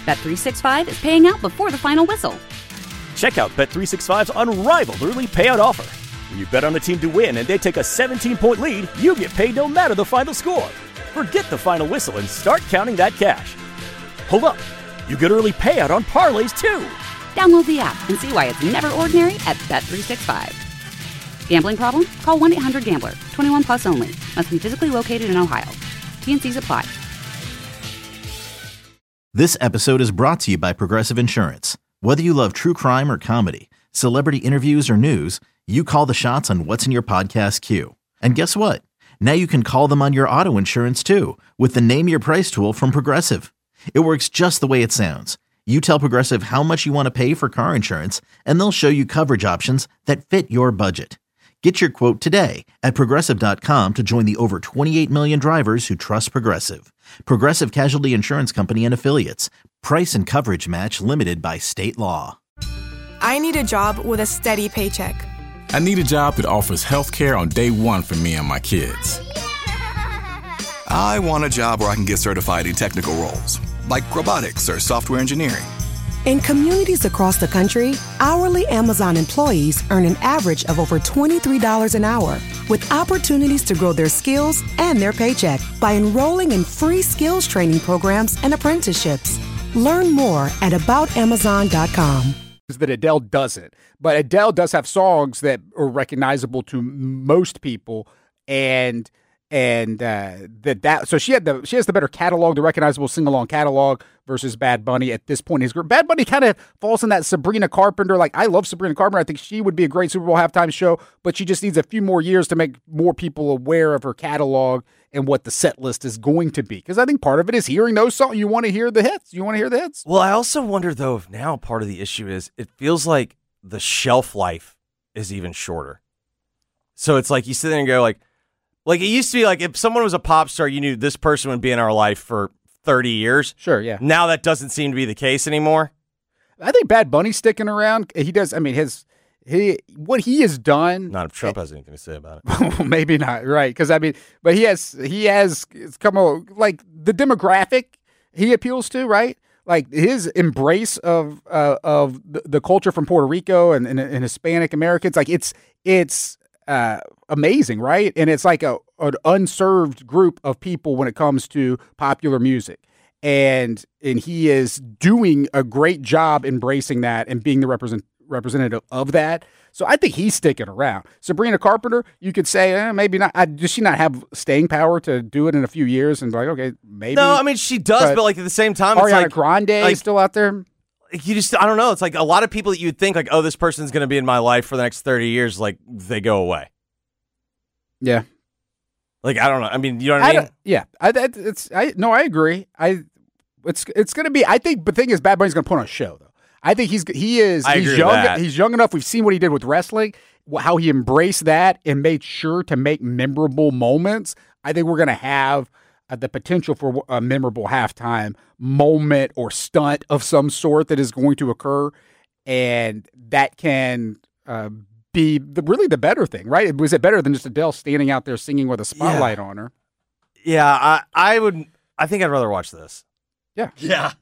Bet365 is paying out before the final whistle. Check out Bet365's unrivaled early payout offer. When you bet on a team to win and they take a 17-point lead, you get paid no matter the final score. Forget the final whistle and start counting that cash. Hold up. You get early payout on parlays, too. Download the app and see why it's never ordinary at Bet365. Gambling problem? Call 1-800-GAMBLER. 21 plus only. Must be physically located in Ohio. T&Cs apply. This episode is brought to you by Progressive Insurance. Whether you love true crime or comedy, celebrity interviews or news, you call the shots on what's in your podcast queue. And guess what? Now you can call them on your auto insurance too with the Name Your Price tool from Progressive. It works just the way it sounds. You tell Progressive how much you want to pay for car insurance, and they'll show you coverage options that fit your budget. Get your quote today at Progressive.com to join the over 28 million drivers who trust Progressive. Progressive Casualty Insurance Company and Affiliates. Price and coverage match limited by state law. I need a job with a steady paycheck. I need a job that offers health care on day one for me and my kids. I want a job where I can get certified in technical roles, like robotics or software engineering. In communities across the country, hourly Amazon employees earn an average of over $23 an hour, with opportunities to grow their skills and their paycheck by enrolling in free skills training programs and apprenticeships. Learn more at aboutamazon.com. That Adele doesn't, but Adele does have songs that are recognizable to most people, and so she has the better catalog, the recognizable sing-along catalog versus Bad Bunny at this point in his career. Bad Bunny kind of falls in that Sabrina Carpenter. Like, I love Sabrina Carpenter. I think she would be a great Super Bowl halftime show, but she just needs a few more years to make more people aware of her catalog and what the set list is going to be. Because I think part of it is hearing those songs. You want to hear the hits. Well, I also wonder, though, if now part of the issue is it feels like the shelf life is even shorter. So it's like you sit there and go like it used to be like if someone was a pop star, you knew this person would be in our life for 30 years. Sure, yeah. Now that doesn't seem to be the case anymore. I think Bad Bunny's sticking around. He does. I mean, what he has done. Not if Trump has anything to say about it. Maybe not, right? Because I mean, but he has come on, like the demographic he appeals to, right? Like his embrace of the culture from Puerto Rico and Hispanic Americans, like it's amazing, right? And it's like an unserved group of people when it comes to popular music. And he is doing a great job embracing that and being the representative of that. So I think he's sticking around. Sabrina Carpenter, you could say, maybe not. Does she not have staying power to do it in a few years? And be like, okay, maybe. No, I mean, she does, but like at the same time, it's Ariana like Grande is still out there. You just, I don't know. It's like a lot of people that you'd think like, oh, this person's going to be in my life for the next 30 years. Like they go away. Yeah. Like, I don't know. I mean, you know what I mean? Yeah. I agree. It's going to be, I think the thing is Bad Bunny's going to put on a show though. I think he's young. He's young enough. We've seen what he did with wrestling, how he embraced that and made sure to make memorable moments. I think we're going to have the potential for a memorable halftime moment or stunt of some sort that is going to occur, and that can be really the better thing, right? Was it better than just Adele standing out there singing with a spotlight on her? Yeah, I think I'd rather watch this. Yeah. Yeah.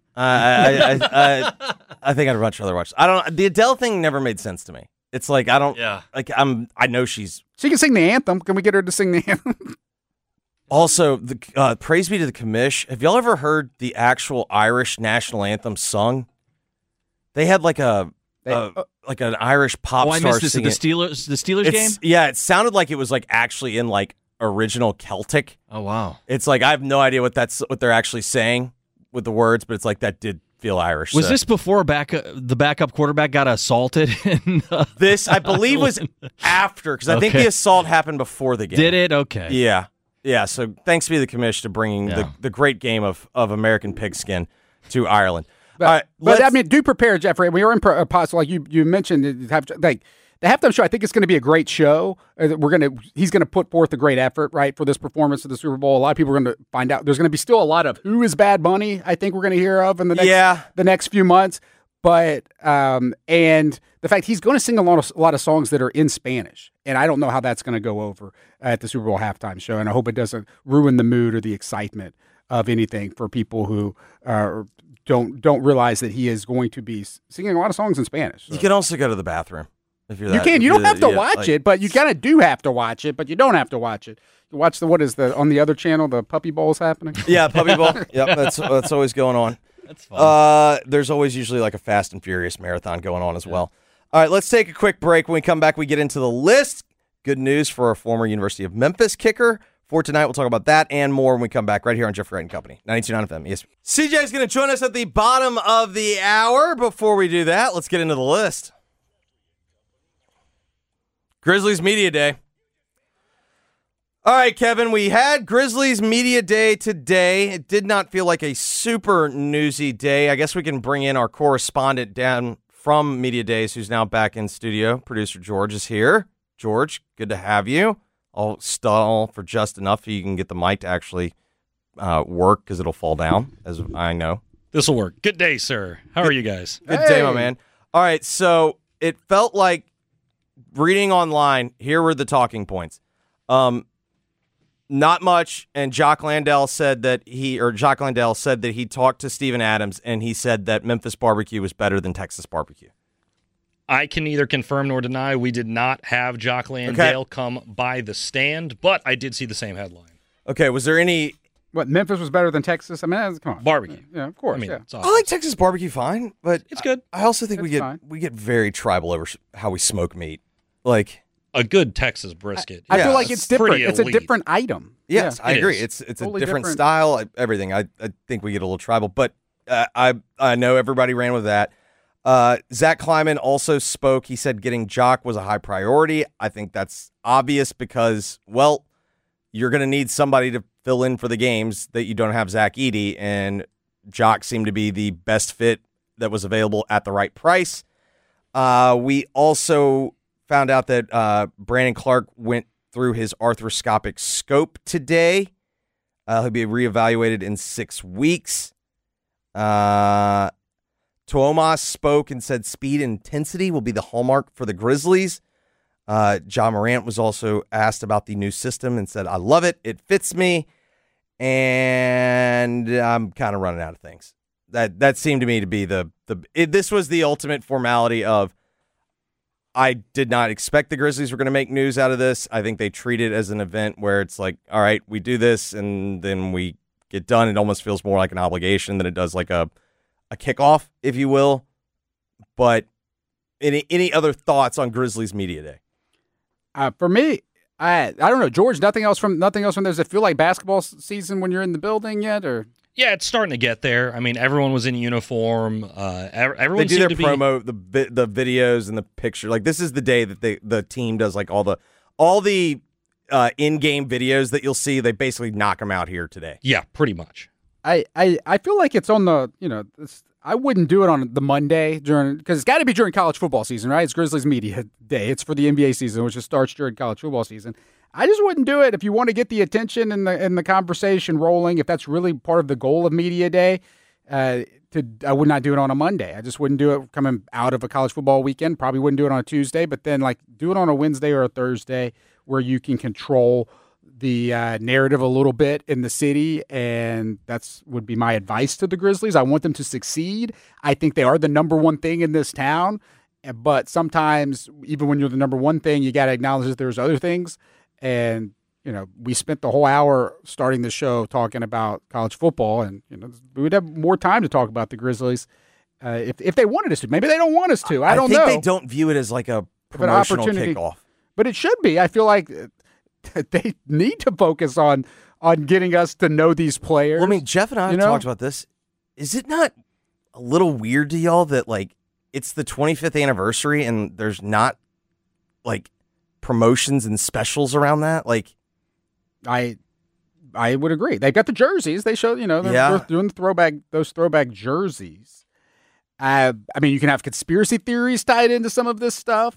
I think I'd much rather watch. I don't. The Adele thing never made sense to me. It's like I don't. Yeah. Like I know she can sing the anthem. Can we get her to sing the anthem? Also, the praise be to the commish. Have y'all ever heard the actual Irish national anthem sung? They had like an Irish pop star. I missed this at the Steelers game. Yeah, it sounded like it was like actually in like original Celtic. Oh wow! It's like I have no idea what they're actually saying with the words, but it's like that did feel Irish. Was this before the backup quarterback got assaulted? This, I believe, was after, because I think the assault happened before the game. Did it? Okay. Yeah. Yeah, so thanks be the commission to bringing the great game of American Pigskin to Ireland. But I mean, do prepare, Jeffrey. We are in so like you mentioned, like the halftime show. I think it's going to be a great show. He's going to put forth a great effort, right, for this performance of the Super Bowl. A lot of people are going to find out. There's going to be still a lot of who is Bad Bunny. I think we're going to hear of in the next few months. But and the fact he's going to sing a lot of songs that are in Spanish, and I don't know how that's going to go over at the Super Bowl halftime show. And I hope it doesn't ruin the mood or the excitement of anything for people who don't realize that he is going to be singing a lot of songs in Spanish. So. You can also go to the bathroom if you're that. You can. You don't have to watch it, but you kind of do have to watch it, but you don't have to watch it. You watch on the other channel, the Puppy Bowl's happening? Yeah, Puppy Bowl. Yep, that's always going on. That's fun. There's always usually like a Fast and Furious marathon going on as well. All right, let's take a quick break. When we come back, we get into the list. Good news for a former University of Memphis kicker. For tonight, we'll talk about that and more when we come back right here on Jeffrey Wright & Company, 92.9 FM. Yes. CJ is going to join us at the bottom of the hour. Before we do that, let's get into the list. Grizzlies Media Day. All right, Kevin, we had Grizzlies Media Day today. It did not feel like a super newsy day. I guess we can bring in our correspondent down from Media Days, who's now back in studio. Producer George is here. George, good to have you. I'll stall for just enough so you can get the mic to actually work because it'll fall down, as I know. This will work. Good day, sir. How are you guys? Good day, my man. All right, so it felt like reading online, here were the talking points. Not much, and Jock Landale said that he talked to Steven Adams, and he said that Memphis barbecue was better than Texas barbecue. I can neither confirm nor deny we did not have Jock Landale come by the stand, but I did see the same headline. Okay, was there any... What, Memphis was better than Texas? I mean, come on. Barbecue. Yeah, of course. I mean, yeah. it's awesome. I like Texas barbecue fine, but it's good. I also think we get very tribal over how we smoke meat. Like a good Texas brisket. I feel like it's different. It's a elite. different item. Yes, yeah. I agree. It's totally a different style, everything. I think we get a little tribal, but I know everybody ran with that. Zach Kleiman also spoke. He said getting Jock was a high priority. I think that's obvious because, well, you're going to need somebody to fill in for the games that you don't have Zach Edey, and Jock seemed to be the best fit that was available at the right price. We also found out that Brandon Clark went through his arthroscopic scope today. He'll be reevaluated in 6 weeks. Tuomas spoke and said speed and intensity will be the hallmark for the Grizzlies. John Morant was also asked about the new system and said, I love it. It fits me. And I'm kind of running out of things. That seemed to me to be this was the ultimate formality of, I did not expect the Grizzlies were going to make news out of this. I think they treat it as an event where it's like, all right, we do this and then we get done. It almost feels more like an obligation than it does like a kickoff, if you will. But any other thoughts on Grizzlies Media Day? For me, I don't know, George. Nothing else from there. Does it feel like basketball season when you're in the building yet, or? Yeah, it's starting to get there. I mean, everyone was in uniform. Everyone they do their to promo, the videos and the picture. Like this is the day that the team does like all the in-game videos that you'll see. They basically knock them out here today. Yeah, pretty much. I feel like it's on the I wouldn't do it on the Monday because it's got to be during college football season, right? It's Grizzlies Media Day. It's for the NBA season, which starts during college football season. I just wouldn't do it if you want to get the attention and the conversation rolling. If that's really part of the goal of Media Day, I would not do it on a Monday. I just wouldn't do it coming out of a college football weekend. Probably wouldn't do it on a Tuesday, but then like do it on a Wednesday or a Thursday where you can control the narrative a little bit in the city, and that's would be my advice to the Grizzlies. I want them to succeed. I think they are the number one thing in this town, but sometimes even when you're the number one thing, you got to acknowledge that there's other things. And we spent the whole hour starting the show talking about college football, and we would have more time to talk about the Grizzlies if they wanted us to. Maybe they don't want us to. I don't know. I think they don't view it as like a promotional kickoff, but it should be. I feel like they need to focus on getting us to know these players. Well, I mean, Jeff and I have talked about this. Is it not a little weird to y'all that like it's the 25th anniversary and there's not like promotions and specials around that? Like, I would agree. They've got the jerseys. They show they're doing those throwback jerseys. I mean, you can have conspiracy theories tied into some of this stuff.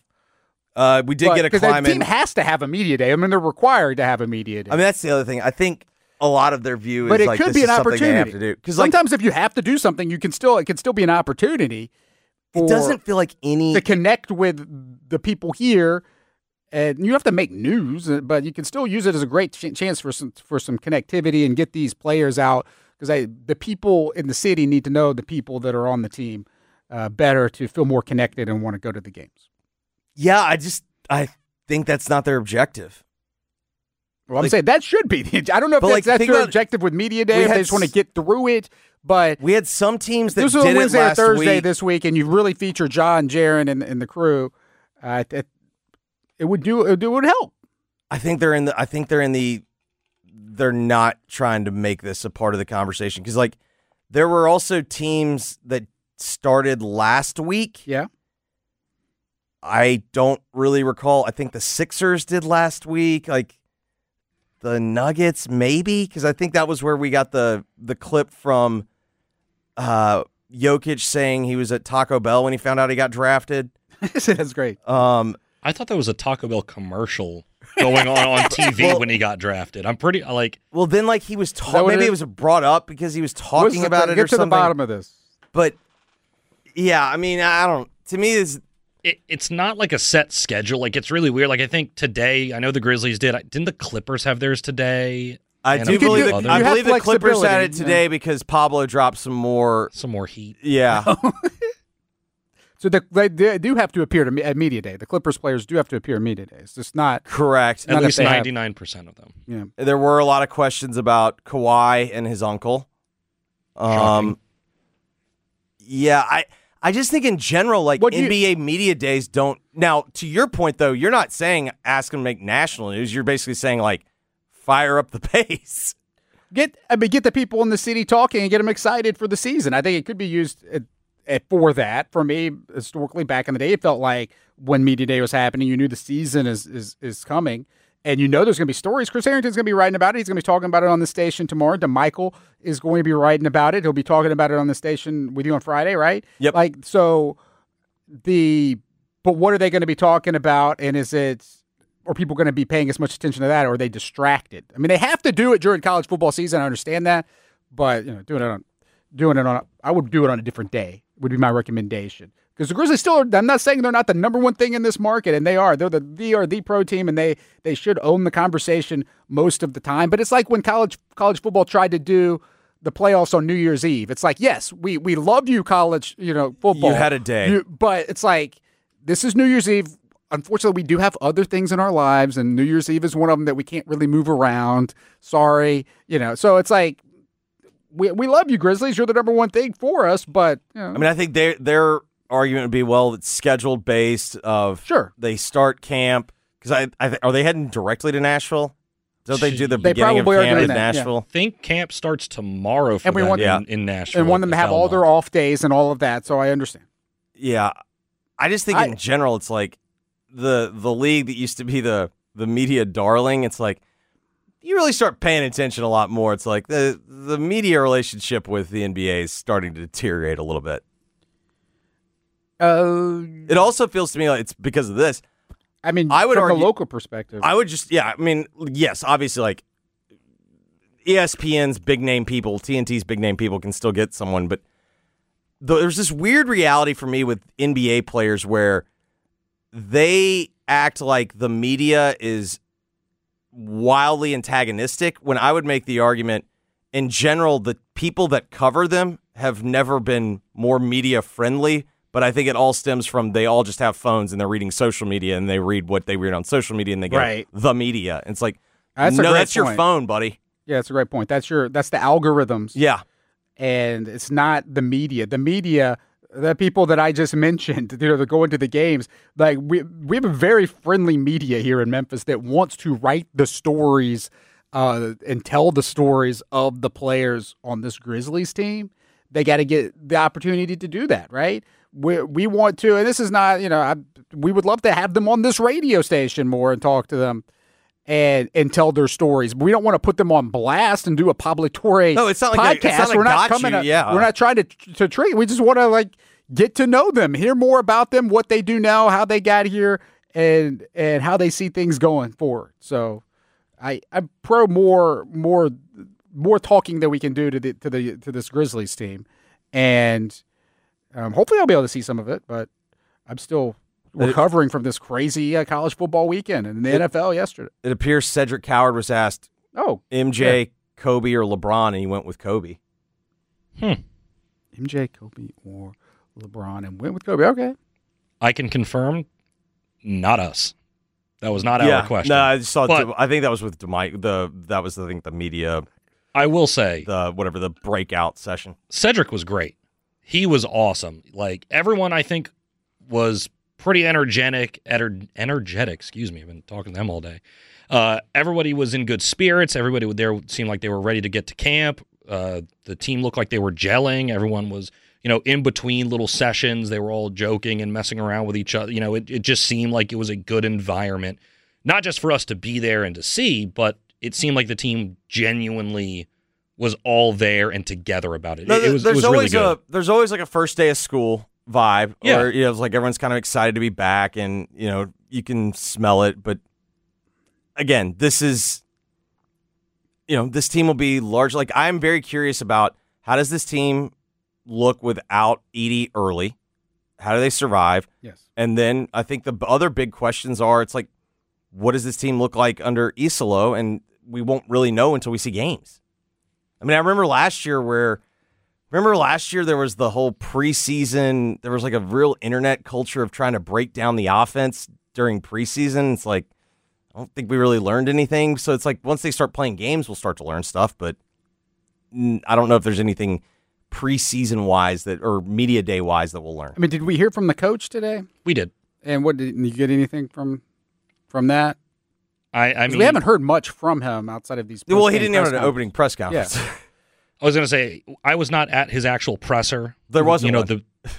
We did get a Kleiman. The team has to have a media day. I mean, they're required to have a media day. I mean, that's the other thing. I think a lot of their view but is it like could this be is an something opportunity. they have to do. Because sometimes if you have to do something, it can still be an opportunity. It doesn't feel like to connect with the people here, and you have to make news, but you can still use it as a great chance for some connectivity and get these players out because the people in the city need to know the people that are on the team better to feel more connected and want to go to the games. Yeah, I think that's not their objective. Well, I'm saying that should be. I don't know if that's their objective with Media Day, if they just want to get through it. But we had some teams that this was a Wednesday or Thursday this week, and you really feature John, Jaron, and the crew. It would help. I think they're not trying to make this a part of the conversation because like there were also teams that started last week. Yeah. I don't really recall. I think the Sixers did last week. Like. The Nuggets, maybe, because I think that was where we got the clip from Jokic saying he was at Taco Bell when he found out he got drafted. That's great. I thought that was a Taco Bell commercial going on TV when he got drafted. I'm pretty like. Well, then like he was talking. Maybe it was brought up because he was talking about it or something. Get to the bottom of this. But yeah, I mean, I don't. To me, it's not like a set schedule. Like, it's really weird. Like, I think today, I know the Grizzlies did. Didn't the Clippers have theirs today? I believe the Clippers had it today because Pablo dropped some more heat. Yeah. So they do have to appear at Media Day. The Clippers players do have to appear at Media Day. It's just not correct. At least 99% of them. Yeah. There were a lot of questions about Kawhi and his uncle. Yeah, I just think in general, like NBA media days don't. Now, to your point, though, you're not saying ask them to make national news. You're basically saying, like, fire up the pace. Get the people in the city talking and get them excited for the season. I think it could be used for that. For me, historically, back in the day, it felt like when Media Day was happening, you knew the season is coming. And you know there's going to be stories. Chris Harrington's going to be writing about it. He's going to be talking about it on the station tomorrow. DeMichael is going to be writing about it. He'll be talking about it on the station with you on Friday, right? Yep. But what are they going to be talking about? And are people going to be paying as much attention to that, or are they distracted? I mean, they have to do it during college football season. I understand that, but I would do it on a different day would be my recommendation. Because the Grizzlies I'm not saying they're not the number one thing in this market, and they are. They're the pro team, and they should own the conversation most of the time. But it's like when college football tried to do the playoffs on New Year's Eve. It's like, yes, we love you, college, football. You had a day. But it's like, this is New Year's Eve. Unfortunately, we do have other things in our lives, and New Year's Eve is one of them that we can't really move around. Sorry. So it's like, we love you, Grizzlies. You're the number one thing for us, but, I mean, I think they're argument would be, well, it's scheduled based of sure they start camp because are they heading directly to Nashville? Don't they do the beginning of camp in Nashville? I think camp starts tomorrow for in Nashville. And want them to have all their off days and all of that, so I understand. Yeah. I just think in general it's like the league that used to be the media darling, it's like you really start paying attention a lot more. It's like the media relationship with the NBA is starting to deteriorate a little bit. It also feels to me like it's because of this. I mean, I would from argue, a local perspective. I would just, I mean, yes, obviously, like ESPN's big name people, TNT's big name people can still get someone, but there's this weird reality for me with NBA players where they act like the media is wildly antagonistic when I would make the argument, in general, the people that cover them have never been more media friendly. But I think it all stems from they all just have phones and they're reading social media and they read what they read on social media and they get the media. And it's like, that's your phone, buddy. Yeah, that's a great point. That's the algorithms. Yeah. And it's not the media. The media, the people that I just mentioned, that go into the games, like we have a very friendly media here in Memphis that wants to write the stories and tell the stories of the players on this Grizzlies team. They got to get the opportunity to do that, right? We want to, and this is not, we would love to have them on this radio station more and talk to them and tell their stories. But we don't want to put them on blast and do a Public-Torre podcast. It's not like we're not trying to treat. We just want to get to know them, hear more about them, what they do now, how they got here, and how they see things going forward. So I'm pro more talking that we can do to this Grizzlies team, and hopefully I'll be able to see some of it. But I'm still recovering from this crazy college football weekend and the NFL yesterday. It appears Cedric Coward was asked, "Oh, MJ, Kobe, or LeBron," and he went with Kobe. MJ, Kobe, or LeBron, and went with Kobe. Okay. I can confirm, not us. That was not our question. No, I saw. I think that was with Mike. That was I think the media. I will say the breakout session. Cedric was great. He was awesome. Like everyone, I think was pretty energetic. Excuse me. I've been talking to them all day. Everybody was in good spirits. Everybody there seemed like they were ready to get to camp. The team looked like they were gelling. Everyone was, in between little sessions, they were all joking and messing around with each other. It just seemed like it was a good environment, not just for us to be there and to see, but it seemed like the team genuinely was all there and together about it. It was really good. There's always like a first day of school vibe, or it's like everyone's kind of excited to be back, and you can smell it. But again, this is, this team will be large. Like I'm very curious about how does this team look without Edey early? How do they survive? Yes. And then I think the other big questions are, it's like, what does this team look like under Isolo? And we won't really know until we see games. I mean, I remember last year there was the whole preseason, there was like a real internet culture of trying to break down the offense during preseason. It's like, I don't think we really learned anything. So it's like once they start playing games, we'll start to learn stuff. But I don't know if there's anything preseason wise or media day wise that we'll learn. I mean, did we hear from the coach today? We did. And what did you get anything from that? I mean, we haven't heard much from him outside of these. Well, he didn't have an opening press conference. Yeah. I was going to say I was not at his actual presser. There wasn't. Today.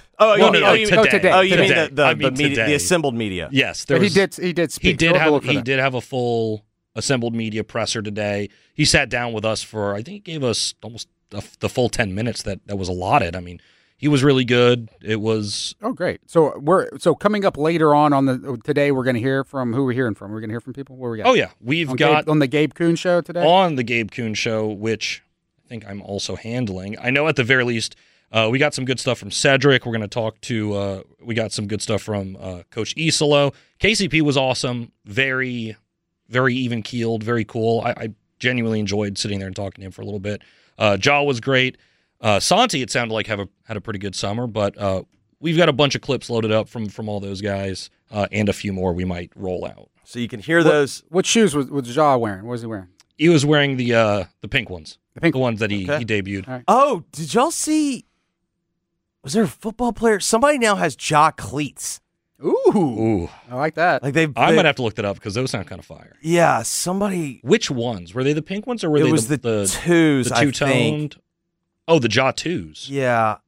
The assembled media. Yes, but he did speak. He did have a full assembled media presser today. He sat down with us for, I think he gave us almost the full 10 minutes that was allotted. I mean, he was really good. It was great. So coming up later on today, we're going to hear from who we're hearing from. We're going to hear from people. Where we got? Oh yeah, we've got on the Gabe Kuhn show today. On the Gabe Kuhn show, which I think I'm also handling. I know at the very least, we got some good stuff from Cedric. We're going to talk to. We got some good stuff from Coach Isolo. KCP was awesome. Very, very even keeled. Very cool. I genuinely enjoyed sitting there and talking to him for a little bit. Jaw was great. Santi, it sounded like had a pretty good summer, but we've got a bunch of clips loaded up from all those guys, and a few more we might roll out. So you can hear those. What shoes was Jaw wearing? What was he wearing? He was wearing the pink ones. The ones that he debuted. Right. Oh, did y'all see? Was there a football player? Somebody now has Jaw cleats. Ooh, I like that. I'm gonna have to look that up because those sound kind of fire. Yeah, somebody. Which ones were they? The pink ones or were they the twos? The two-toned. Oh, the Jaw 2s. Yeah.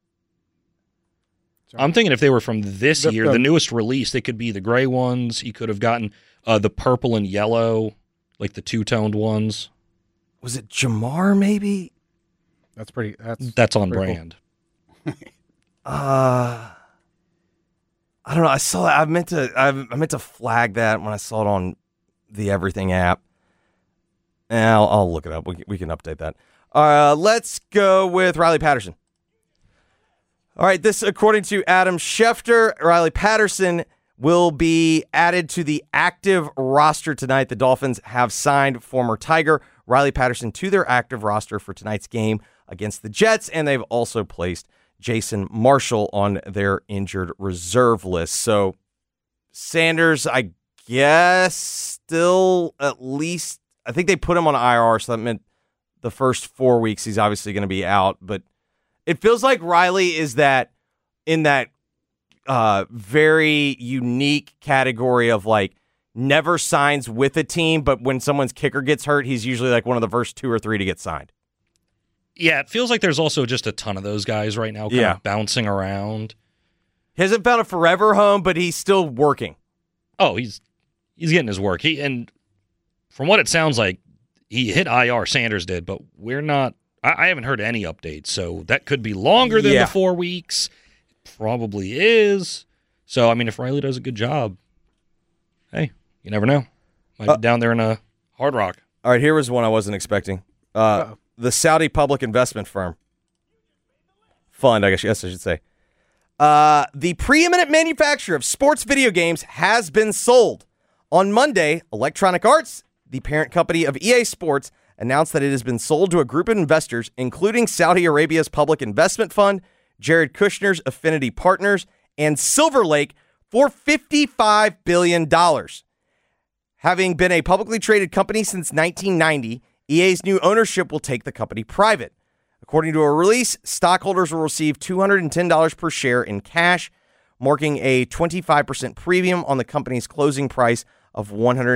I'm thinking if they were from this year, the newest release, they could be the gray ones. He could have gotten the purple and yellow, like the two-toned ones. Was it Jamar? Maybe. That's on brand. Cool. I don't know. I saw that. I meant to flag that when I saw it on the Everything app. I'll look it up. We can update that. Let's go with Riley Patterson. All right, this according to Adam Schefter, Riley Patterson will be added to the active roster tonight. The Dolphins have signed former Tiger Riley Patterson to their active roster for tonight's game against the Jets, and they've also placed Jason Marshall on their injured reserve list. So Sanders, I guess, still at least, I think they put him on IR, so that meant the first 4 weeks he's obviously going to be out. But it feels like Riley is in that very unique category of like never signs with a team, but when someone's kicker gets hurt, he's usually like one of the first 2 or 3 to get signed. Yeah, it feels like there's also just a ton of those guys right now kind of bouncing around. He hasn't found a forever home, but he's still working. Oh, he's getting his work. And from what it sounds like, he hit IR, Sanders did, but we're not – I haven't heard any updates, so that could be longer than the 4 weeks. Probably is. So, I mean, if Riley does a good job, hey, you never know. Might be down there in a Hard Rock. All right, here was one I wasn't expecting. The Saudi public investment firm. Fund, I guess I should say. The preeminent manufacturer of sports video games has been sold. On Monday, Electronic Arts, the parent company of EA Sports, announced that it has been sold to a group of investors, including Saudi Arabia's Public Investment Fund, Jared Kushner's Affinity Partners, and Silver Lake for $55 billion. Having been a publicly traded company since 1990, EA's new ownership will take the company private. According to a release, stockholders will receive $210 per share in cash, marking a 25% premium on the company's closing price of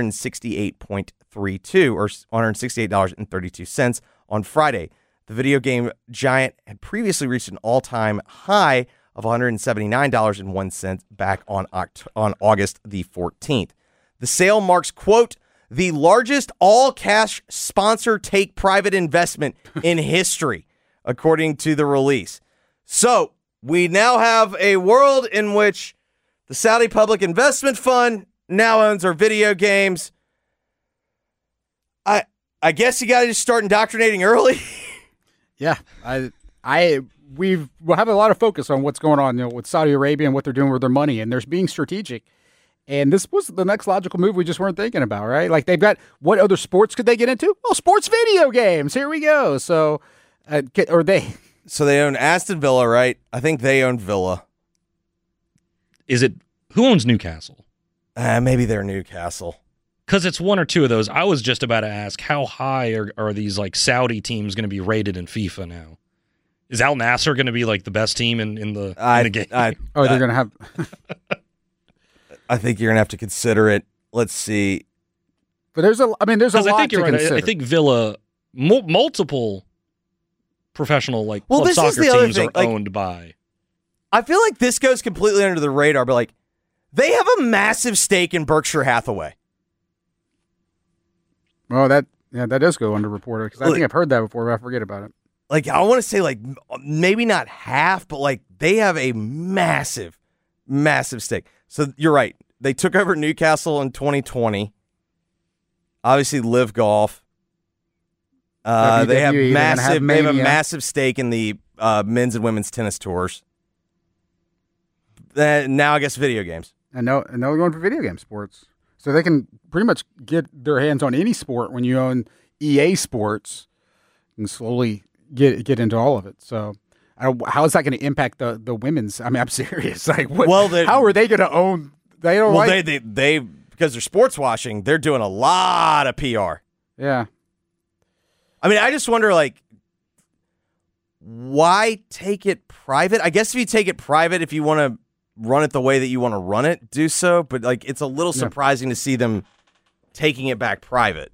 $168.32 or $168.32 on Friday. The video game giant had previously reached an all-time high of $179.01 back on August the 14th. The sale marks, quote, the largest all-cash sponsor take-private investment in history, according to the release. So, we now have a world in which the Saudi Public Investment Fund now owns our video games. I guess you got to just start indoctrinating early. Yeah, we'll have a lot of focus on what's going on, with Saudi Arabia and what they're doing with their money, and they're being strategic. And this was the next logical move we just weren't thinking about, right? Like, they've got, what other sports could they get into? Well, sports video games. Here we go. So, So they own Aston Villa, right? I think they own Villa. Who owns Newcastle? Maybe they're Newcastle. Because it's one or two of those. I was just about to ask, how high are these like Saudi teams going to be rated in FIFA now? Is Al Nassr going to be like the best team in the game? They're going to have... I think you're going to have to consider it. Let's see. But there's a lot to consider. I think Villa, multiple professional club this soccer is the other teams thing. are owned by. I feel like this goes completely under the radar, but like they have a massive stake in Berkshire Hathaway. Well, that does go underreported because I think I've heard that before, but I forget about it. Like, I want to say like maybe not half, but like they have a massive, massive stake. So you're right. They took over Newcastle in 2020. Obviously, Live Golf. They have a massive stake in the men's and women's tennis tours. Now I guess video games. And now we're going for video game sports. So they can pretty much get their hands on any sport when you own EA Sports and slowly get into all of it. So how is that going to impact the women's? I mean, I'm serious. Like, how are they going to own? They don't. Well, they because they're sports washing. They're doing a lot of PR. Yeah. I mean, I just wonder, like, why take it private? I guess if you take it private, if you want to run it the way that you want to run it, do so. But like, it's a little surprising to see them taking it back private.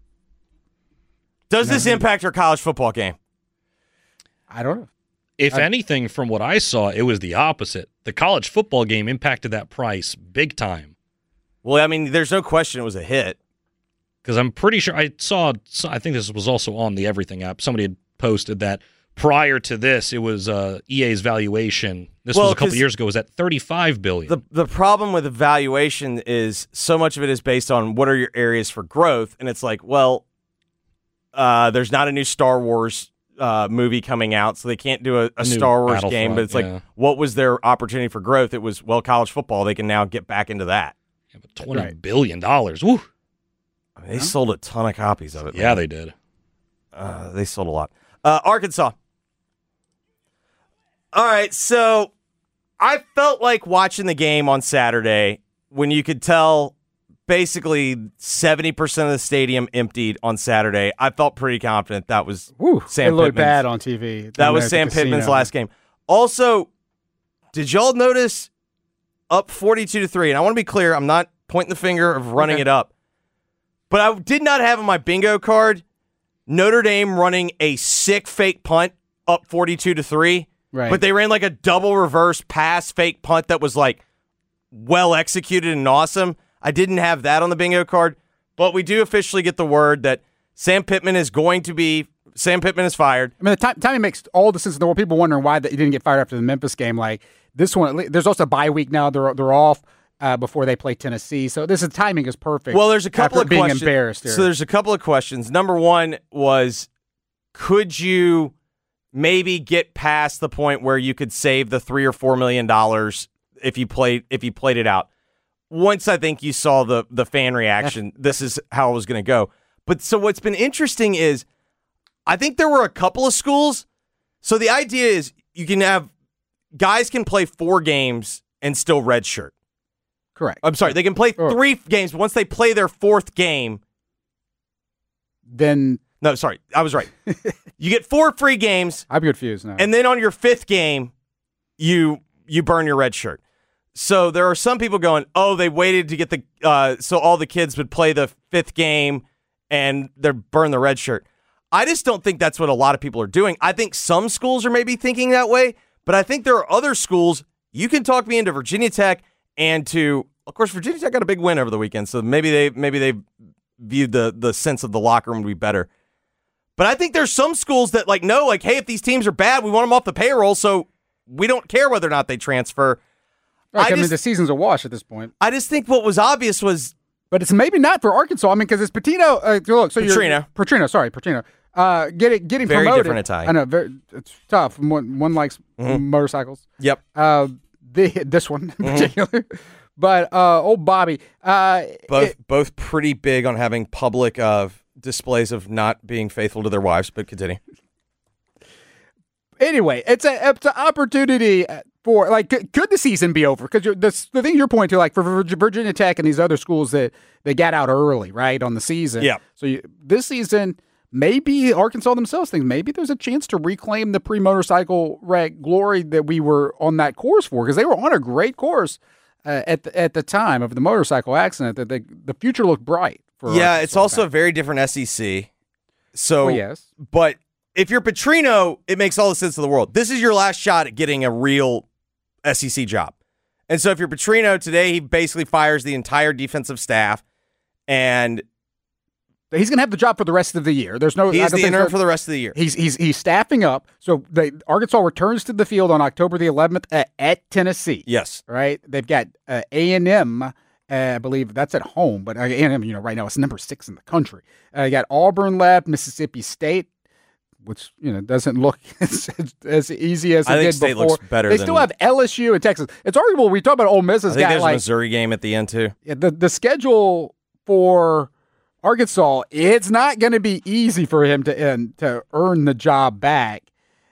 Does this impact our college football game? I don't know. If anything, from what I saw, it was the opposite. The college football game impacted that price big time. Well, I mean, there's no question it was a hit. Because I'm pretty sure I think this was also on the Everything app. Somebody had posted that prior to this, it was EA's valuation. This was a couple years ago. Was at $35 billion. The problem with the valuation is so much of it is based on what are your areas for growth, and it's like, well, there's not a new Star Wars movie coming out, so they can't do a Star Wars game. But it's like, what was their opportunity for growth? It was, well, college football. They can now get back into that. Yeah, but $20 billion. Woo. I mean, they sold a ton of copies of it. Yeah, they did. They sold a lot. Arkansas. All right, so I felt like watching the game on Saturday when you could tell basically 70% of the stadium emptied on Saturday. I felt pretty confident that was Sam Pittman's. It looked bad on TV. That was Sam Pittman's last game. Also, did y'all notice up 42-3? And I want to be clear, I'm not pointing the finger of running it up. But I did not have on my bingo card Notre Dame running a sick fake punt up 42-3. Right. But they ran like a double reverse pass fake punt that was like well executed and awesome. I didn't have that on the bingo card, but we do officially get the word that Sam Pittman is fired. I mean, the timing makes all the sense in the world. People wondering why he didn't get fired after the Memphis game. Like this one, there's also a bye week now. They're off before they play Tennessee, so timing is perfect. Well, there's a couple of being questions. Embarrassed here. So there's a couple of questions. Number one was, could you maybe get past the point where you could save the $3 or $4 million if you played it out? Once I think you saw the fan reaction, this is how it was going to go. But so what's been interesting is I think there were a couple of schools. So the idea is you can have guys can play 4 games and still redshirt. Correct. I'm sorry, they can play 3 games, but once they play their 4th game, then no, sorry, I was right. You get 4 free games. I'm confused now. And then on your 5th game, you burn your red shirt. So there are some people going, oh, they waited to get the so all the kids would play the 5th game and they burn the red shirt. I just don't think that's what a lot of people are doing. I think some schools are maybe thinking that way, but I think there are other schools. You can talk me into Virginia Tech and to, of course, Virginia Tech got a big win over the weekend, so maybe they viewed the sense of the locker room to be better. But I think there's some schools that no, hey, if these teams are bad, we want them off the payroll, so we don't care whether or not they transfer. Right, I mean, the season's a wash at this point. I just think what was obvious was... But it's maybe not for Arkansas. I mean, because it's Pitino. Look, so Petrino. Getting very promoted. Different Italian. I know, it's tough. One likes motorcycles. Yep. This one in particular. But old Bobby. Both pretty big on having public displays of not being faithful to their wives, but continue. Anyway, it's an opportunity for, could the season be over? Because the thing you're pointing to, for Virginia Tech and these other schools that they got out early, right, on the season. Yeah. So this season, maybe Arkansas themselves think maybe there's a chance to reclaim the pre-motorcycle wreck glory that we were on that course for, because they were on a great course at the time of the motorcycle accident. That the future looked bright for Arkansas. It's also a very different SEC. So, yes. But if you're Petrino, it makes all the sense in the world. This is your last shot at getting a real SEC job. And so if you're Petrino today, he basically fires the entire defensive staff, and he's going to have the job for the rest of the year. He's the interim for the rest of the year. He's staffing up. So Arkansas returns to the field on October the 11th at Tennessee. Yes. Right? They've got A&M, I believe that's at home, but A&M, right now it's number 6 in the country. You got Auburn left, Mississippi State, which doesn't look as easy as it did State before. Looks better. They still have LSU and Texas. It's arguable. We talk about Ole Miss. I think there's a Missouri game at the end too. Yeah, the schedule for Arkansas, it's not going to be easy for him to earn the job back.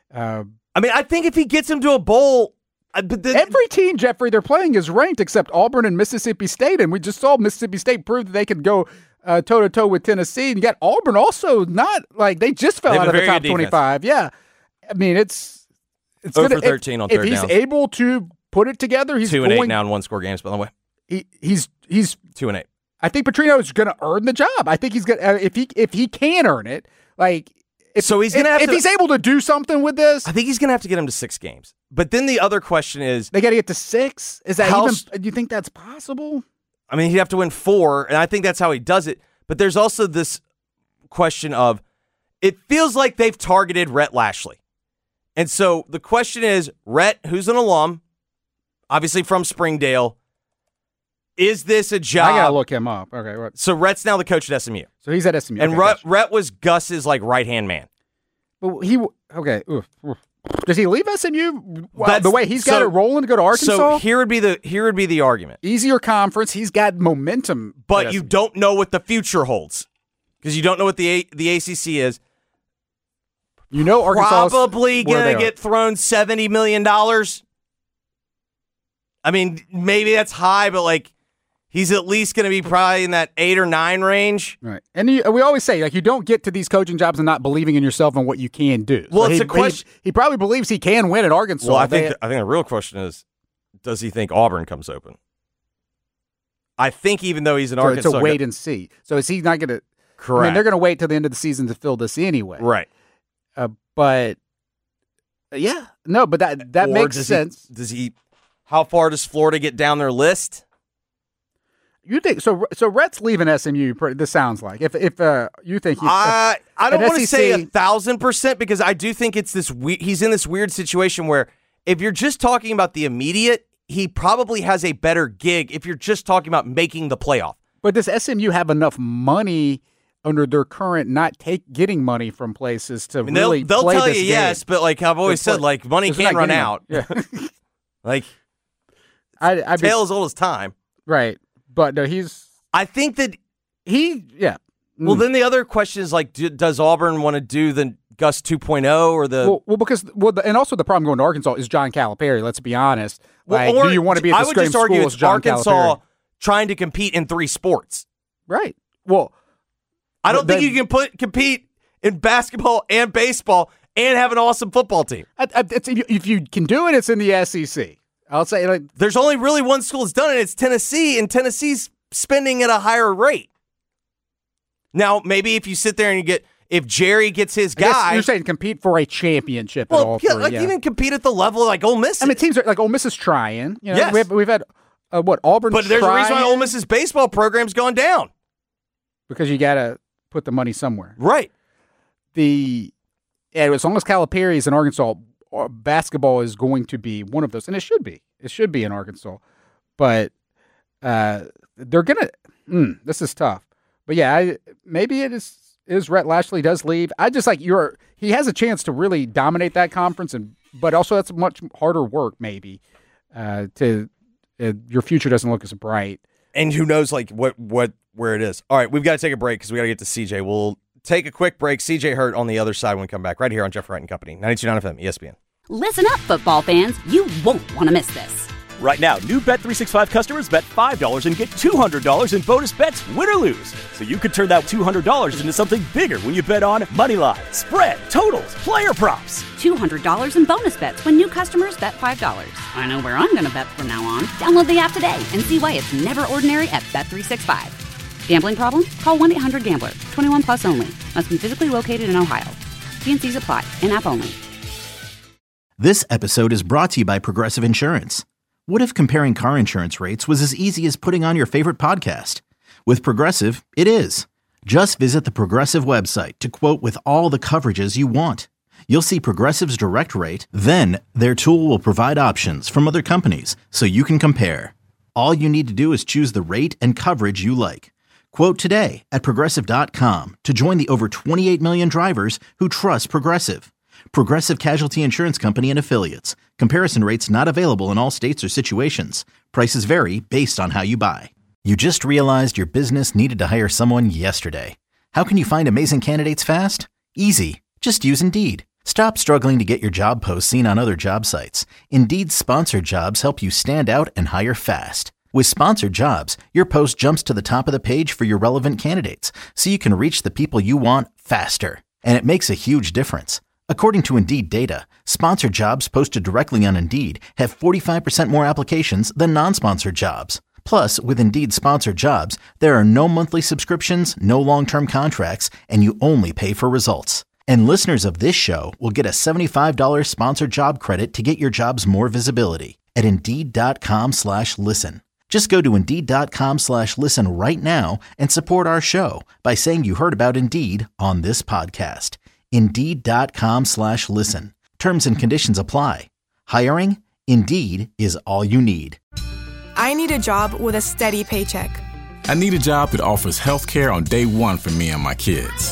I think if he gets him to a bowl, every team, Jeffrey, they're playing is ranked except Auburn and Mississippi State, and we just saw Mississippi State prove that they could go toe-to-toe with Tennessee. And you got Auburn also not they just fell out of the top 25. Yeah. I mean, it's 0 for 13 on third downs. If he's able to put it together, he's 2-8 now in 1-score games, by the way. He's 2-8. I think Petrino is going to earn the job. I think he's going if he can earn it, if he's able to do something with this. I think he's going to have to get him to 6 games. But then the other question is, they got to get to 6. Is that do you think that's possible? I mean, he'd have to win 4, and I think that's how he does it. But there's also this question of, it feels like they've targeted Rhett Lashley. And so the question is, Rhett, who's an alum, obviously from Springdale, is this a job? I got to look him up. Okay. What? So Rhett's now the coach at SMU. So he's at SMU. And Rhett was Gus's right-hand man. But okay. Oof. Does he leave SMU the way he's got it rolling to go to Arkansas? So here would be the argument. Easier conference. He's got momentum. But you don't know what the future holds because you don't know what the ACC is. Arkansas probably going to get thrown $70 million. I mean, maybe that's high, but he's at least going to be probably in that 8 or 9 range. Right. And we always say, you don't get to these coaching jobs and not believing in yourself and what you can do. Well, so it's a question. He probably believes he can win at Arkansas. Well, I think the real question is, does he think Auburn comes open? I think even though he's an Arkansas, it's a wait and see. So is he not going to? Correct. I mean, they're going to wait till the end of the season to fill this anyway. Right. But yeah, no, but that makes sense. Does he? How far does Florida get down their list? You think so? So Rhett's leaving SMU. This sounds like if you think he's, I don't want to say 1,000% because I do think it's this. He's in this weird situation where if you're just talking about the immediate, he probably has a better gig. If you're just talking about making the playoff, but does SMU have enough money under their current getting money from places to really they'll play tell this you game? Yes, but I've always said, money can't run out. Yeah. Tale as old as time. Right. But no, I think that Well, then the other question is like, does Auburn want to do the Gus 2.0 or the? And also the problem going to Arkansas is John Calipari. Let's be honest. Like, do you want to be at the same school as John Arkansas Calipari? Trying to compete in 3 sports? Right. Well, I don't think you can compete in basketball and baseball and have an awesome football team. If you can do it, it's in the SEC. I'll say, like, there's only really one school that's done it. It's Tennessee, and Tennessee's spending at a higher rate. Now, maybe if you sit there and if Jerry gets his guy, you're saying compete for a championship. Even compete at the level like Ole Miss. I mean, teams like Ole Miss is trying. You know, yes. we've had Auburn. But there's a reason why Ole Miss's baseball program's gone down. Because you got to put the money somewhere, right? As long as Calipari is in Arkansas, basketball is going to be one of those, and it should be. It should be in Arkansas, but they're gonna. This is tough, but yeah, maybe it is. Rhett Lashlee does leave. I just like he has a chance to really dominate that conference, but also that's much harder work. Maybe your future doesn't look as bright, and who knows like where it is. All right, we've got to take a break because we got to get to CJ. We'll take a quick break. CJ Hurt on the other side when we come back right here on Jeff Wright and Company, 92.9 FM, ESPN. Listen up, football fans. You won't want to miss this. Right now, new Bet365 customers bet $5 and get $200 in bonus bets, win or lose. So you could turn that $200 into something bigger when you bet on money line, spread, totals, player props. $200 in bonus bets when new customers bet $5. I know where I'm going to bet from now on. Download the app today and see why it's never ordinary at Bet365. Gambling problem? Call 1-800-GAMBLER. 21 plus only. Must be physically located in Ohio. T&Cs apply. In-app only. This episode is brought to you by Progressive Insurance. What if comparing car insurance rates was as easy as putting on your favorite podcast? With Progressive, it is. Just visit the Progressive website to quote with all the coverages you want. You'll see Progressive's direct rate, then their tool will provide options from other companies so you can compare. All you need to do is choose the rate and coverage you like. Quote today at Progressive.com to join the over 28 million drivers who trust Progressive. Progressive Casualty Insurance Company and Affiliates. Comparison rates not available in all states or situations. Prices vary based on how you buy. You just realized your business needed to hire someone yesterday. How can you find amazing candidates fast? Easy. Just use Indeed. Stop struggling to get your job posts seen on other job sites. Indeed's sponsored jobs help you stand out and hire fast. With sponsored jobs, your post jumps to the top of the page for your relevant candidates, so you can reach the people you want faster. And it makes a huge difference. According to Indeed data, sponsored jobs posted directly on Indeed have 45% more applications than non-sponsored jobs. Plus, with Indeed sponsored jobs, there are no monthly subscriptions, no long-term contracts, and you only pay for results. And listeners of this show will get a $75 sponsored job credit to get your jobs more visibility at Indeed.com/listen. Just go to Indeed.com/listen right now and support our show by saying you heard about Indeed on this podcast. Indeed.com/listen. Terms and conditions apply. Hiring? Indeed is all you need. I need a job with a steady paycheck. I need a job that offers health care on day one for me and my kids.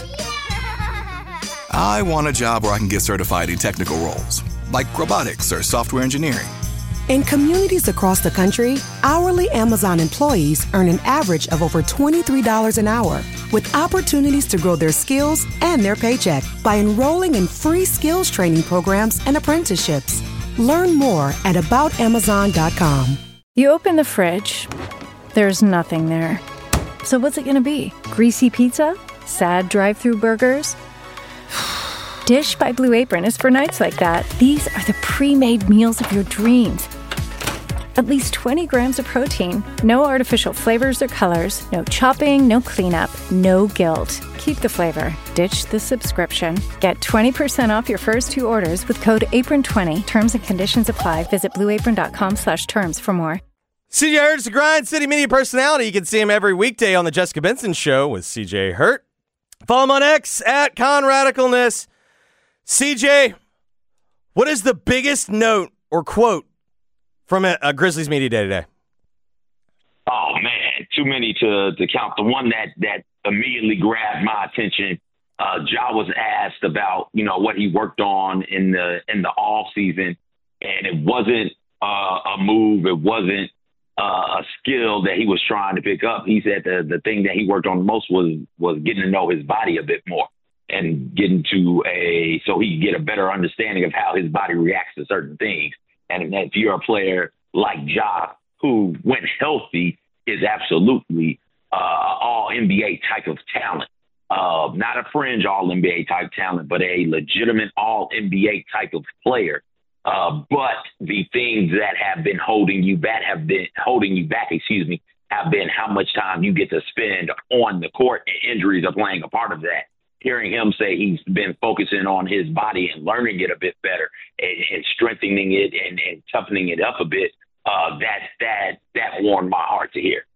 I want a job where I can get certified in technical roles, like robotics or software engineering. In communities across the country, hourly Amazon employees earn an average of over $23 an hour, with opportunities to grow their skills and their paycheck by enrolling in free skills training programs and apprenticeships. Learn more at aboutamazon.com. You open the fridge, there's nothing there. So what's it going to be? Greasy pizza? Sad drive-through burgers? Dish by Blue Apron is for nights like that. These are the pre-made meals of your dreams. At least 20 grams of protein, no artificial flavors or colors, no chopping, no cleanup, no guilt. Keep the flavor. Ditch the subscription. Get 20% off your first 2 orders with code APRON20. Terms and conditions apply. Visit blueapron.com/terms for more. CJ Hurt's a Grind City media personality. You can see him every weekday on the Jessica Benson Show with CJ Hurt. Follow him on X at ConRadicalness. CJ, what is the biggest note or quote from a Grizzlies media day today? Oh man, too many to count. The one that immediately grabbed my attention. Ja was asked about what he worked on in the off season, and it wasn't a move. It wasn't a skill that he was trying to pick up. He said the thing that he worked on the most was getting to know his body a bit more and getting to so he could get a better understanding of how his body reacts to certain things. And if you're a player like Ja, who, when healthy, is absolutely all NBA type of talent, not a fringe all NBA type talent, but a legitimate all NBA type of player. But the things that have been holding you back have been how much time you get to spend on the court, and injuries are playing a part of that. Hearing him say he's been focusing on his body and learning it a bit better and strengthening it and toughening it up a bit, that warmed my heart to hear.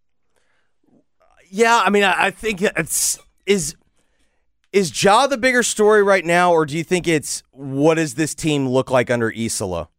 Yeah, I mean, I think is Ja the bigger story right now, or do you think it's what does this team look like under Isola?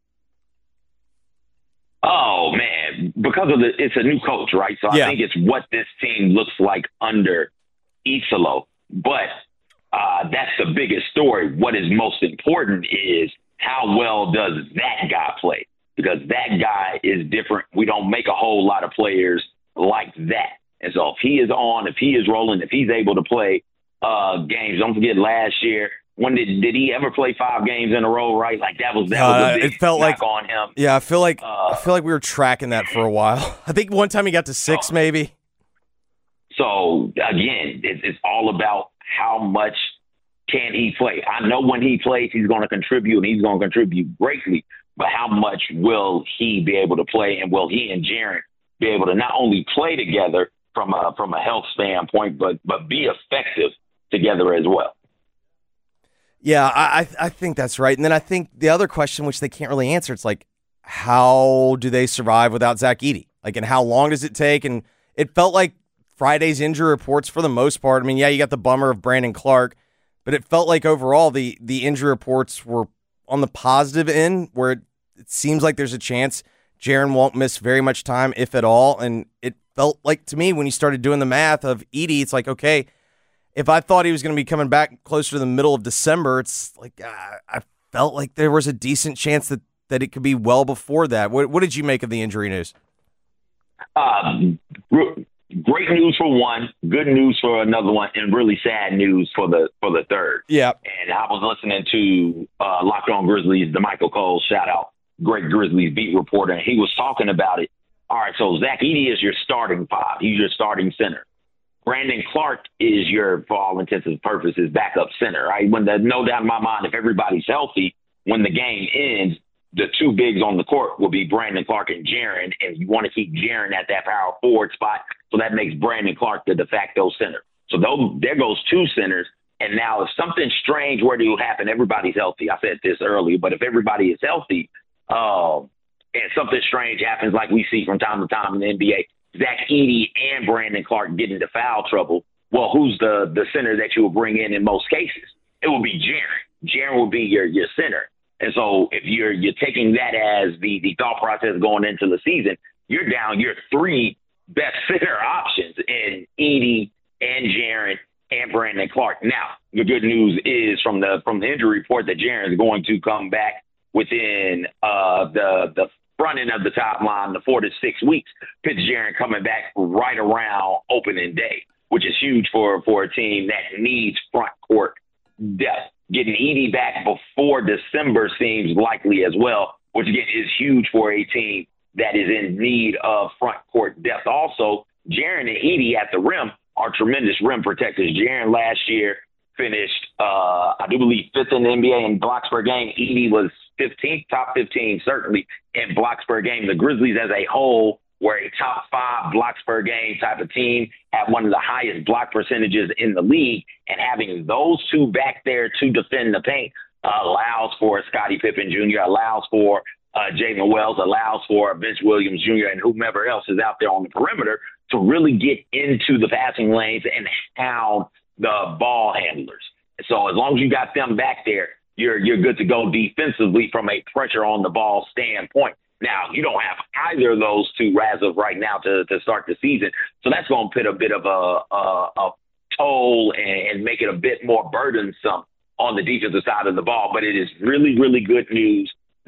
Oh man, because of it's a new coach, right? So I think it's what this team looks like under Isola. But that's the biggest story. What is most important is how well does that guy play? Because that guy is different. We don't make a whole lot of players like that. And so if he is on, if he is rolling, if he's able to play games, don't forget last year, when did he ever play 5 games in a row, right? Like that was a big it felt knock like on him. Yeah, I feel like we were tracking that for a while. I think one time he got to 6 maybe. So again, it's all about how much can he play. I know when he plays, he's going to contribute, and he's going to contribute greatly. But how much will he be able to play, and will he and Jaren be able to not only play together from a health standpoint, but be effective together as well? Yeah, I think that's right. And then I think the other question, which they can't really answer, it's like, how do they survive without Zach Edey? Like, and how long does it take? And it felt like Friday's injury reports, for the most part, I mean, yeah, you got the bummer of Brandon Clark, but it felt like overall the injury reports were on the positive end, where it seems like there's a chance Jaren won't miss very much time, if at all. And it felt like to me when you started doing the math of Edey, it's like, okay, if I thought he was going to be coming back closer to the middle of December, it's like I felt like there was a decent chance that it could be well before that. What did you make of the injury news? Great news for one, good news for another one, and really sad news for the third. Yeah. And I was listening to Locked On Grizzlies, DeMichael Cole, shout out, great Grizzlies beat reporter, and he was talking about it. All right, so Zach Edey is your starting 5. He's your starting center. Brandon Clark is your, for all intents and purposes, backup center, right? When there's no doubt in my mind, if everybody's healthy, when the game ends, the 2 bigs on the court will be Brandon Clark and Jaren, and you want to keep Jaren at that power forward spot, so that makes Brandon Clark the de facto center. So there goes 2 centers, and now if something strange were to happen, everybody's healthy. I said this earlier, but if everybody is healthy and something strange happens like we see from time to time in the NBA, Zach Edey and Brandon Clark get into foul trouble, well, who's the center that you will bring in most cases? It will be Jaren. Jaren will be your center. And so if you're taking that as the thought process going into the season, you're down your 3 best center options in Edey and Jaren and Brandon Clark. Now, the good news is from the injury report that Jaren is going to come back within the front end of the top line, the 4 to 6 weeks. Pitts Jaren coming back right around opening day, which is huge for a team that needs front court depth. Getting Edey back before December seems likely as well, which again is huge for a team that is in need of front court depth. Also, Jaren and Edey at the rim are tremendous rim protectors. Jaren last year finished, I do believe, 5th in the NBA in blocks per game. Edey was 15th, top 15 certainly in blocks per game. The Grizzlies as a whole were a top 5 blocks per game type of team, had one of the highest block percentages in the league, and having those 2 back there to defend the paint allows for Scottie Pippen Jr., allows for Jalen Wells, allows for Vince Williams Jr., and whomever else is out there on the perimeter to really get into the passing lanes and hound the ball handlers. So as long as you got them back there, you're good to go defensively from a pressure on the ball standpoint. Now, you don't have either of those 2 as of right now to start the season. So that's going to put a bit of a toll and make it a bit more burdensome on the defensive side of the ball. But it is really, really good news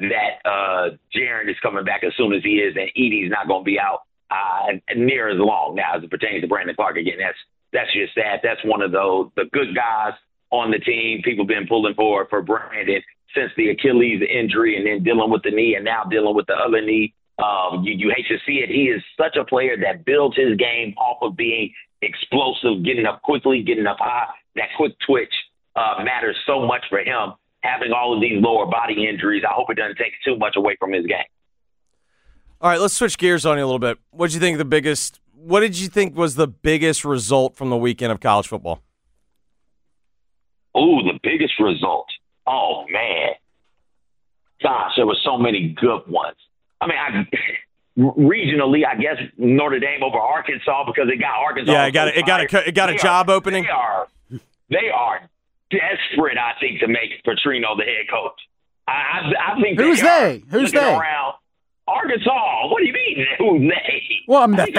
that Jaren is coming back as soon as he is, and Edey's not going to be out near as long now as it pertains to Brandon Clark. Again, that's just sad. That's one of the good guys on the team. People been pulling for Brandon since the Achilles injury, and then dealing with the knee, and now dealing with the other knee. You hate to see it. He is such a player that builds his game off of being explosive, getting up quickly, getting up high. That quick twitch matters so much for him. Having all of these lower body injuries, I hope it doesn't take too much away from his game. All right, let's switch gears on you a little bit. What did you think was the biggest result from the weekend of college football? Ooh, the biggest result. Oh, man. Gosh, there were so many good ones. I mean, regionally, I guess Notre Dame over Arkansas because it got Arkansas. Yeah, it got a job opening. They are desperate, I think, to make Petrino the head coach. I think Who's they? Who's they? Around Arkansas. What do you mean? Who's they? Well, the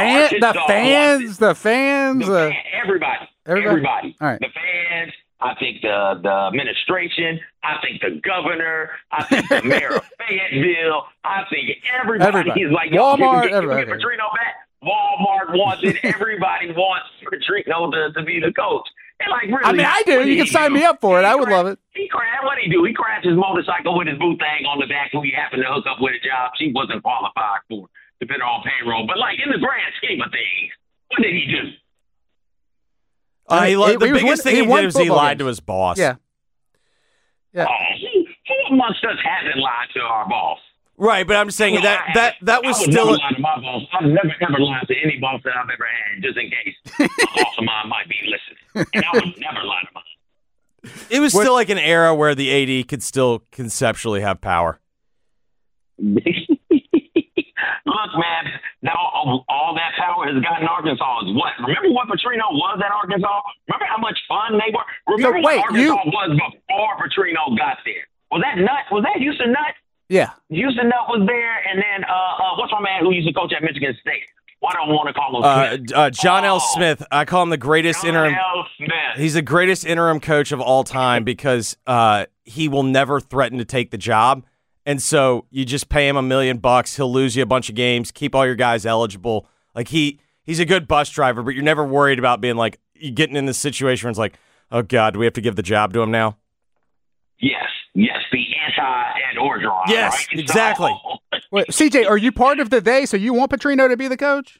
fans. Everybody. All right. The fans. I think the administration. I think the governor. I think the mayor of Fayetteville. I think everybody is like, Walmart. Get Petrino back. Walmart wants it. Everybody wants Petrino to be the coach. And like, really, I mean, I do. You can sign me up for it. I would love it. What did he do? He crashed his motorcycle with his boo thing on the back who he happened to hook up with a job she wasn't qualified for, depending on payroll. But like in the grand scheme of things, what did he do? The biggest thing he did was he lied to his boss. Yeah. Who amongst us hasn't lied to our boss? Right, but I'm just saying that was still. I would never lie to my boss. I've never ever lied to any boss that I've ever had, just in case a boss of mine might be listening. And I would never lie to mine. It was still like an era where the AD could still conceptually have power. Look, man, now all that power has gotten Arkansas is what? Remember what Petrino was at Arkansas? Remember how much fun they were? Remember what Arkansas was before Petrino got there? Was that Nutt? Was that Houston Nutt? Yeah. Houston Nutt was there, and then what's my man who used to coach at Michigan State? Why don't I want to call him Smith? John L. Smith. I call him the greatest interim. L. Smith. He's the greatest interim coach of all time because he will never threaten to take the job. And so you just pay him $1 million. He'll lose you a bunch of games, keep all your guys eligible. Like he's a good bus driver, but you're never worried about being like you getting in this situation where it's like, oh God, do we have to give the job to him now? Yes, the anti-Ed Orgeron. Yes, right? exactly. Wait, CJ, are you part of the they? So you want Petrino to be the coach?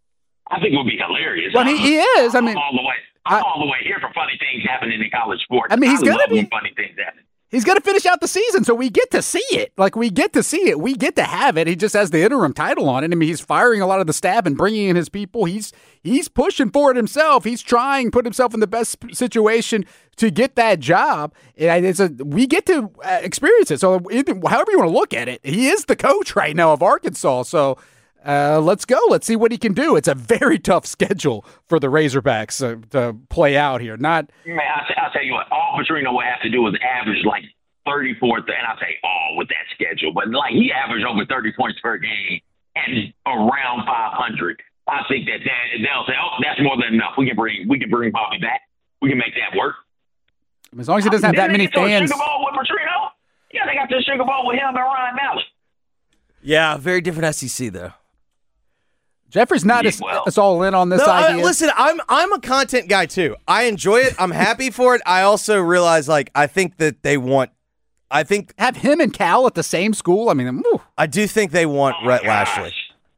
I think it would be hilarious. Well, he is. I mean, I'm all the way here for funny things happening in college sports. I mean, he's going to be funny things happening. He's going to finish out the season, so we get to see it. We get to have it. He just has the interim title on it. I mean, he's firing a lot of the staff and bringing in his people. He's pushing for it himself. He's trying to put himself in the best situation to get that job. We get to experience it. So however you want to look at it, he is the coach right now of Arkansas. So let's go. Let's see what he can do. It's a very tough schedule for the Razorbacks to play out here. Man, I'll tell you what. All Petrino would have to do is average like 34, and I'll say all with that schedule, but like he averaged over 30 points per game and around 500. I think that they'll say, oh, that's more than enough. We can bring Bobby back. We can make that work. As long as he doesn't have that many fans. Sugar Bowl with Petrino? Yeah, they got the Sugar Bowl with him and Ryan Mallett. Yeah, very different SEC though. Jeffrey's not as all in on this idea. Listen, I'm a content guy too. I enjoy it. I'm happy for it. I also realize, I think that they want. I think have him and Cal at the same school. I mean, I do think they want Rhett Lashley.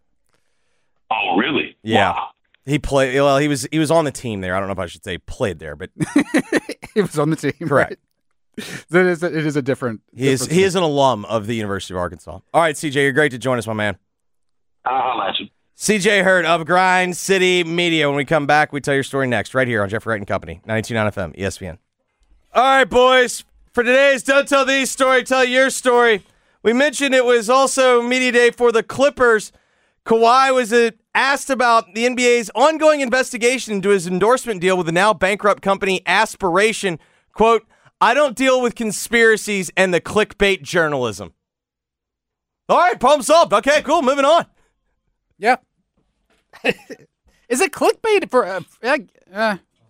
Oh, really? Yeah, wow. He played. Well, he was on the team there. I don't know if I should say played there, but he was on the team. Correct. Right? It is a different. He is an alum of the University of Arkansas. All right, CJ, you're great to join us, my man. I'll let you. CJ Hurt of Grind City Media. When we come back, we tell your story next, right here on Jeffrey Wright and Company, 92.9 FM, ESPN. All right, boys. For today's Don't Tell These Story, Tell Your Story. We mentioned it was also media day for the Clippers. Kawhi was asked about the NBA's ongoing investigation into his endorsement deal with the now bankrupt company Aspiration. Quote, I don't deal with conspiracies and the clickbait journalism. All right, problem solved. Okay, cool. Moving on. Yeah. Is it clickbait for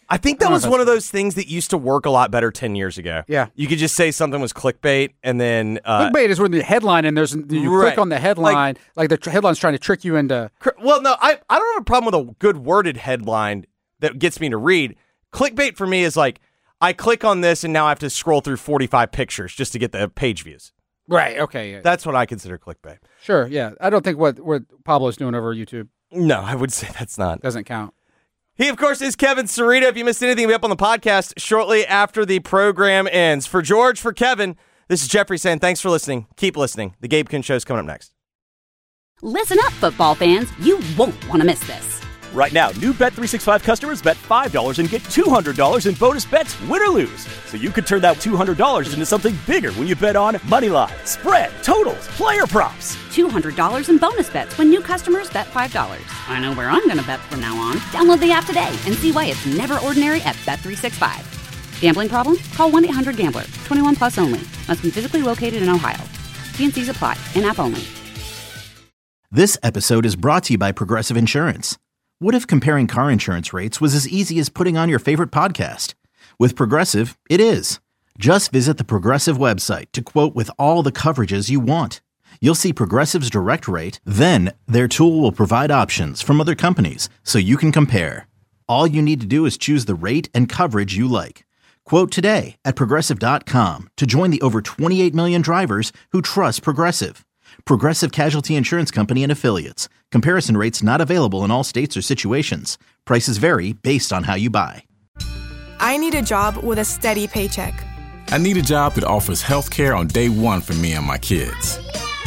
I think that was one of those things that used to work a lot better 10 years ago. Yeah. You could just say something was clickbait, and then... clickbait is when the headline, and you click on the headline, like the headline's trying to trick you into... Well, no, I don't have a problem with a good worded headline that gets me to read. Clickbait for me is like, I click on this, and now I have to scroll through 45 pictures just to get the page views. Right, okay. Yeah. That's what I consider clickbait. Sure, yeah. I don't think what Pablo's doing over YouTube... No, I would say that's not. Doesn't count. He, of course, is Kevin Cerrito. If you missed anything, we'll be up on the podcast shortly after the program ends. For George, for Kevin, this is Jeffrey saying thanks for listening. Keep listening. The Gabe Kuhn Show is coming up next. Listen up, football fans. You won't want to miss this. Right now, new Bet365 customers bet $5 and get $200 in bonus bets, win or lose. So you could turn that $200 into something bigger when you bet on money line, spread, totals, player props. $200 in bonus bets when new customers bet $5. I know where I'm going to bet from now on. Download the app today and see why it's never ordinary at Bet365. Gambling problem? Call 1-800-GAMBLER. 21 plus only. Must be physically located in Ohio. T&Cs apply. In-app only. This episode is brought to you by Progressive Insurance. What if comparing car insurance rates was as easy as putting on your favorite podcast? With Progressive, it is. Just visit the Progressive website to quote with all the coverages you want. You'll see Progressive's direct rate, then their tool will provide options from other companies so you can compare. All you need to do is choose the rate and coverage you like. Quote today at Progressive.com to join the over 28 million drivers who trust Progressive. Progressive Casualty Insurance Company and Affiliates. Comparison rates not available in all states or situations. Prices vary based on how you buy. I need a job with a steady paycheck. I need a job that offers health care on day one for me and my kids.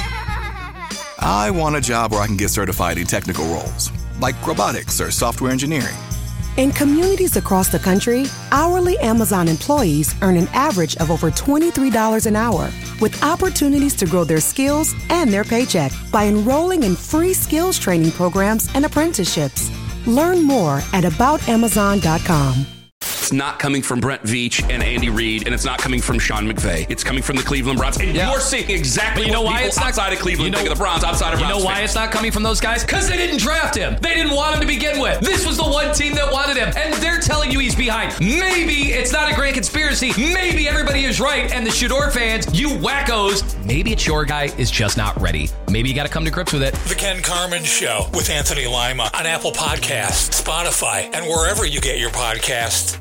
I want a job where I can get certified in technical roles, like robotics or software engineering. In communities across the country, hourly Amazon employees earn an average of over $23 an hour, with opportunities to grow their skills and their paycheck by enrolling in free skills training programs and apprenticeships. Learn more at aboutamazon.com. It's not coming from Brent Veach and Andy Reid, and it's not coming from Sean McVay. It's coming from the Cleveland Browns. And you're seeing exactly what people outside of Cleveland think of the Browns, outside of Browns. You know why it's not coming from those guys? Because they didn't draft him. They didn't want him to begin with. This was the one team that wanted him, and they're telling you he's behind. Maybe it's not a grand conspiracy. Maybe everybody is right, and the Shador fans, you wackos, maybe it's your guy is just not ready. Maybe you got to come to grips with it. The Ken Carman Show with Anthony Lima on Apple Podcasts, Spotify, and wherever you get your podcasts.